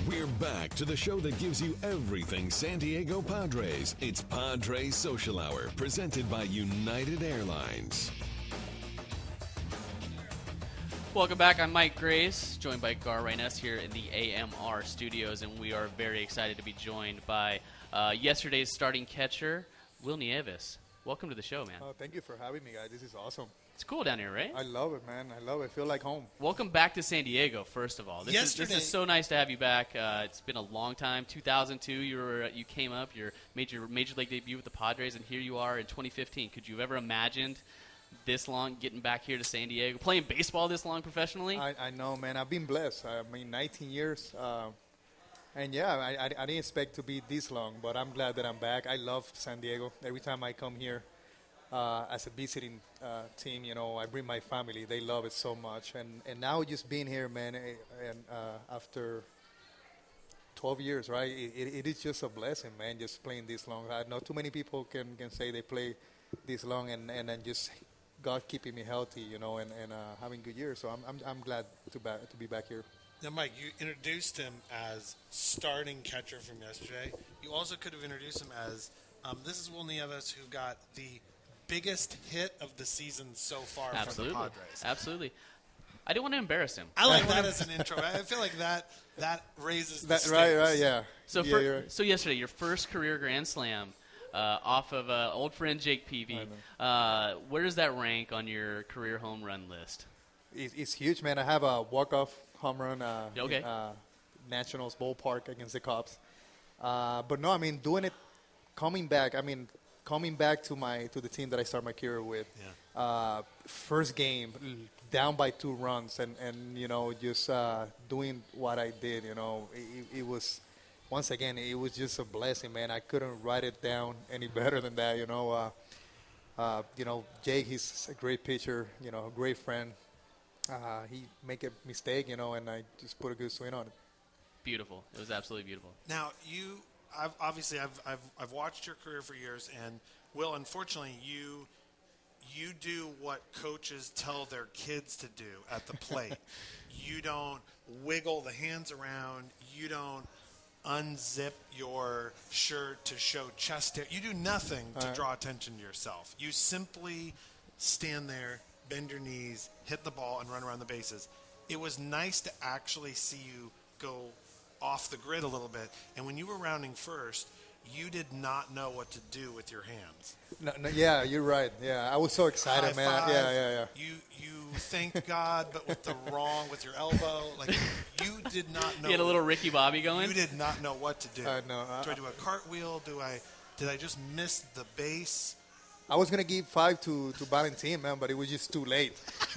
We're back to the show that gives you everything San Diego Padres. It's Padres Social Hour, presented by United Airlines. Welcome back. I'm Mike Grace, joined by Gar Reynes here in the AMR studios, and we are very excited to be joined by yesterday's starting catcher, Will Nieves. Welcome to the show, man. Thank you for having me, guys. This is awesome. It's cool down here, right? I love it, man. I love it. I feel like home. Welcome back to San Diego, first of all. This is so nice to have you back. It's been a long time. 2002, you came up, your major league debut with the Padres, and here you are in 2015. Could you have ever imagined this long getting back here to San Diego, playing baseball this long professionally? I know, man. I've been blessed. I mean, 19 years. And, yeah, I didn't expect to be this long, but I'm glad that I'm back. I love San Diego. Every time I come here as a visiting team, you know, I bring my family. They love it so much. And now just being here, man, and after 12 years, right, it is just a blessing, man, just playing this long. I know too many people can say they play this long and then just God keeping me healthy, you know, and having good years. So I'm glad to be back here. Now, Mike, you introduced him as starting catcher from yesterday. You also could have introduced him as this is Will Nieves, who got the biggest hit of the season so far from the Padres. Absolutely. I didn't want to embarrass him. I like that as an intro. I feel like that raises the stakes. Right, yeah. So so yesterday, your first career Grand Slam off of old friend Jake Peavy. Where does that rank on your career home run list? It's huge, man. I have a walk-off home run in Nationals ballpark against the Cubs. But no, I mean, coming back to the team that I started my career with. Yeah. First game, down by 2 runs, and you know, just doing what I did, you know, it was, once again, it was just a blessing, man. I couldn't write it down any better than that, you know. Jake, he's a great pitcher, you know, a great friend. He make a mistake, you know, and I just put a good swing on it. Beautiful. It was absolutely beautiful. Now, I've watched your career for years, and Will, unfortunately, you do what coaches tell their kids to do at the plate. You don't wiggle the hands around. You don't unzip your shirt to show chest hair. You do nothing to draw attention to yourself. You simply stand there, bend your knees, hit the ball, and run around the bases. It was nice to actually see you go off the grid a little bit. And when you were rounding first, you did not know what to do with your hands. No, yeah, you're right. Yeah, I was so excited, High man. five. Yeah. You thanked God, but with your elbow. Like, you did not know. You had a little Ricky Bobby going? You did not know what to do. No. Do I do a cartwheel? Did I just miss the base? I was gonna give 5 to Valentin, man, but it was just too late.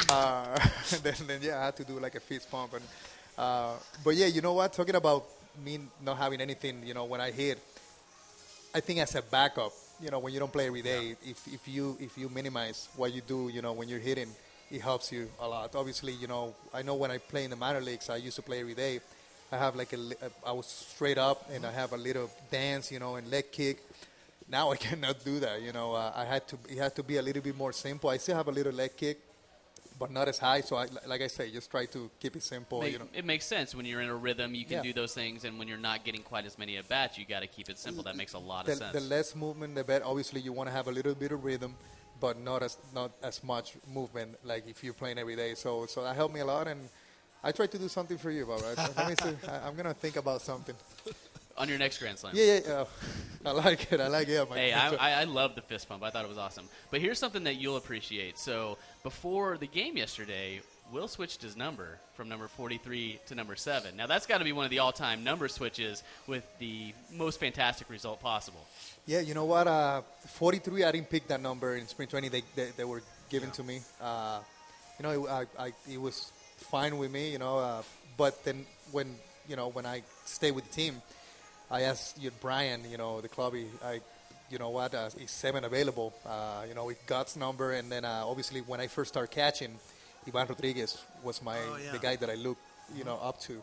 Then I had to do like a fist pump. And but yeah, you know what? Talking about me not having anything, you know, when I hit, I think as a backup, you know, when you don't play every day, if you minimize what you do, you know, when you're hitting, it helps you a lot. Obviously, you know, I know when I play in the minor leagues, I used to play every day. I have like I was straight up, and I have a little dance, you know, and leg kick. Now I cannot do that, you know. It had to be a little bit more simple. I still have a little leg kick, but not as high. So, like I say, just try to keep it simple. You know. It makes sense. When you're in a rhythm, you can do those things, and when you're not getting quite as many at-bats, you got to keep it simple. That makes a lot of sense. The less movement, the better. Obviously, you want to have a little bit of rhythm, but not as much movement like if you're playing every day. So that helped me a lot, and I try to do something for you, Bob. Right? I'm going to think about something. On your next Grand Slam. Yeah. I like it. Hey, I love the fist pump. I thought it was awesome. But here's something that you'll appreciate. So before the game yesterday, Will switched his number from number 43 to number 7. Now, that's got to be one of the all-time number switches with the most fantastic result possible. Yeah, you know what? 43, I didn't pick that number in spring training. They were given to me. You know, it was fine with me, you know. But then when I stayed with the team, I asked Brian, you know, the club, you know what, is 7 available, you know, with God's number. And then obviously when I first started catching, Ivan Rodriguez was the guy that I looked, you know, up to.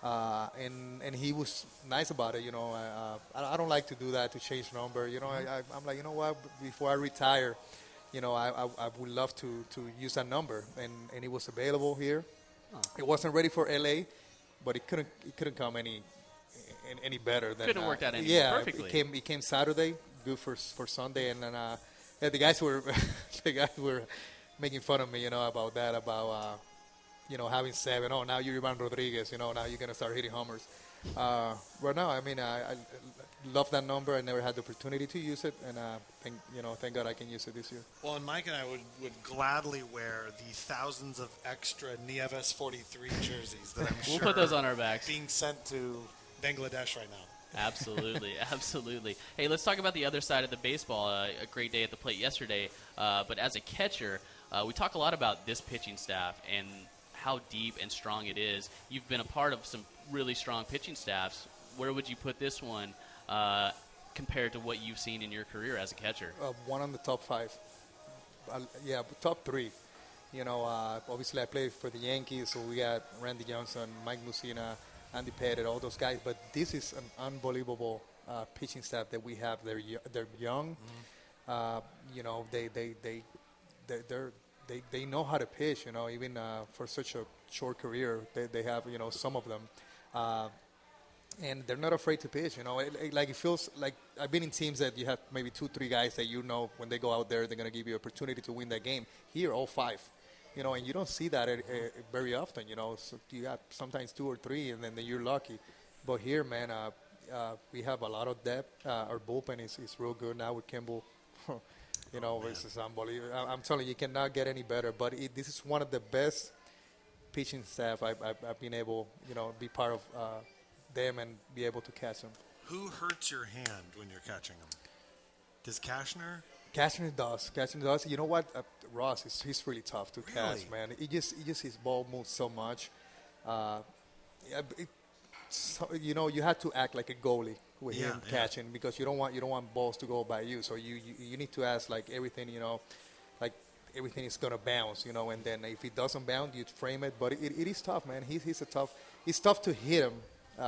And he was nice about it, you know. I don't like to do that, to change number. You know, I'm like, you know what, before I retire, you know, I would love to use that number. And it was available here. It wasn't ready for L.A., but it couldn't come any better than couldn't have worked out any perfectly. It came Saturday, good for Sunday, and then the guys were making fun of me, about that, about having 7. Oh, now you're Ivan Rodriguez, now you're gonna start hitting homers. But no, I mean, I love that number. I never had the opportunity to use it, and thank God I can use it this year. Well, and Mike and I would gladly wear the thousands of extra Nieves 43 jerseys that I'm we'll sure put those on our backs. Being sent to Bangladesh right now. Absolutely, absolutely. Hey, let's talk about the other side of the baseball. A great day at the plate yesterday, but as a catcher, we talk a lot about this pitching staff and how deep and strong it is. You've been a part of some really strong pitching staffs. Where would you put this one compared to what you've seen in your career as a catcher? One on the top 5. Top 3. Obviously I played for the Yankees, so we got Randy Johnson, Mike Mussina, Andy Pettit, all those guys. But this is an unbelievable pitching staff that we have. They're young. They know how to pitch. Even for such a short career, they have some of them. And they're not afraid to pitch, It feels like I've been in teams that you have maybe 2-3 guys that when they go out there, they're going to give you an opportunity to win that game. Here, all 5, and you don't see that very often, So you have sometimes 2 or 3, and then you're lucky. But here, man, we have a lot of depth. Our bullpen is real good now with Kimball. This is unbelievable. I'm telling you cannot get any better. But this is one of the best pitching staff I've been able, be part of them and be able to catch them. Who hurts your hand when you're catching them? Does Cashner? Cashner does. You know what? Ross, he's really tough to catch, man. It just his ball moves so much. You have to act like a goalie with him catching because you don't want balls to go by you. So you need to ask like everything, like everything is gonna bounce, and then if it doesn't bounce, you frame it. But it is tough, man. It's tough to hit him,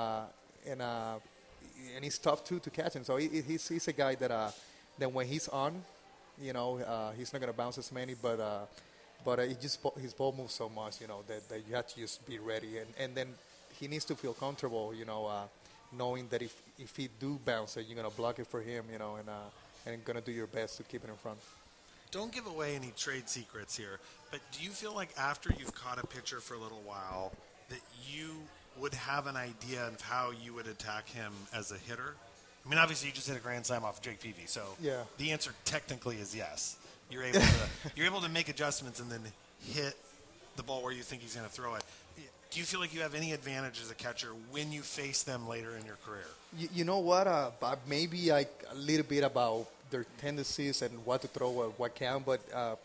and it's tough too to catch him. So he's a guy that when he's on, he's not gonna bounce as many, but his ball moves so much, that you have to just be ready, and then he needs to feel comfortable, knowing that if he do bounce it, you're gonna block it for him, and gonna do your best to keep it in front. Don't give away any trade secrets here, but do you feel like after you've caught a pitcher for a little while that you would have an idea of how you would attack him as a hitter? I mean, obviously you just hit a grand slam off Jake Peavy, so the answer technically is yes. You're able to make adjustments and then hit the ball where you think he's going to throw it. Do you feel like you have any advantage as a catcher when you face them later in your career? You know what? Maybe a little bit about their tendencies and what to throw at what count, but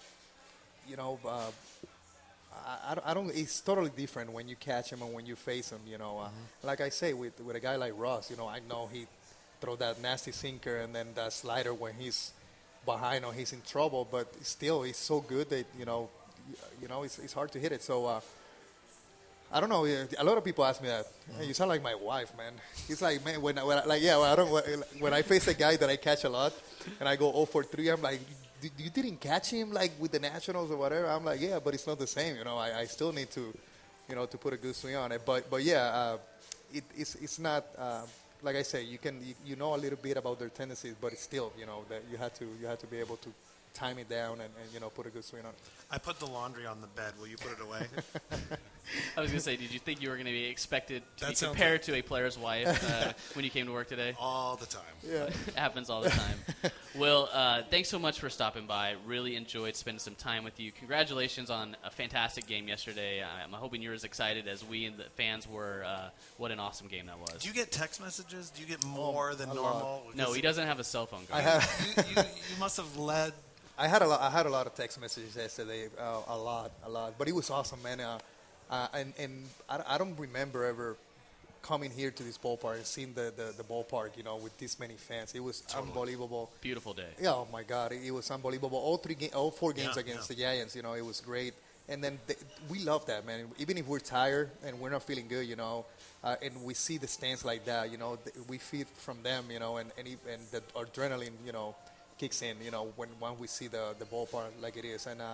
I don't. It's totally different when you catch him and when you face him. Like I say, with a guy like Ross, I know he throw that nasty sinker and then that slider when he's behind or he's in trouble, but still he's so good that it's hard to hit it. So. I don't know. A lot of people ask me that. Hey, you sound like my wife, man. It's like, man, when I face a guy that I catch a lot, and I go 0 for 3, I'm like, you didn't catch him like with the Nationals or whatever. I'm like, yeah, but it's not the same. I still need to, to put a good swing on it. But it's not like I say. You know a little bit about their tendencies, but it's still that you have to be able to time it down and put a good swing on it. I put the laundry on the bed. Will you put it away? I was going to say, did you think you were going to be expected to be compared to a player's wife when you came to work today? All the time. Yeah. It happens all the time. Will, thanks so much for stopping by. Really enjoyed spending some time with you. Congratulations on a fantastic game yesterday. I'm hoping you're as excited as we and the fans were. What an awesome game that was. Do you get text messages? Do you get more than normal? No, he doesn't have a cell phone. You must have led. I had a lot of text messages yesterday, a lot, but it was awesome, man. And I don't remember ever coming here to this ballpark and seeing the ballpark, with this many fans. It was unbelievable. Beautiful day. Yeah, oh my God, it was unbelievable. All 4 games against the Giants, it was great. And then we love that, man. Even if we're tired and we're not feeling good, and we see the stands like that, we feed from them, and the adrenaline, kicks in, when we see the ballpark like it is. And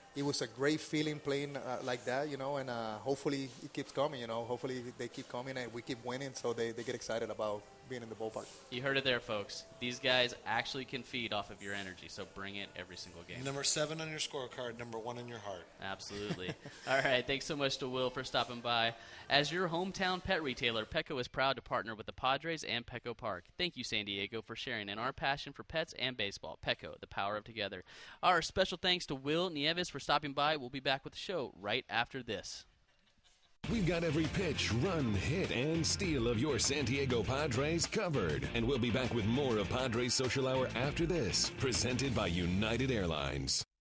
it was a great feeling playing like that, and hopefully it keeps coming, Hopefully they keep coming and we keep winning so they get excited about being in the ballpark. You heard it there, folks. These guys actually can feed off of your energy, so bring it every single game. Number 7 on your scorecard, number 1 in your heart. Absolutely. All right, thanks so much to Will for stopping by. As your hometown pet retailer, Petco is proud to partner with the Padres and Petco Park. Thank you, San Diego, for sharing in our passion for pets and baseball. Petco, the power of together. Our special thanks to Will Nieves for stopping by. We'll be back with the show right after this. We've got every pitch, run, hit, and steal of your San Diego Padres covered. And we'll be back with more of Padres Social Hour after this, presented by United Airlines.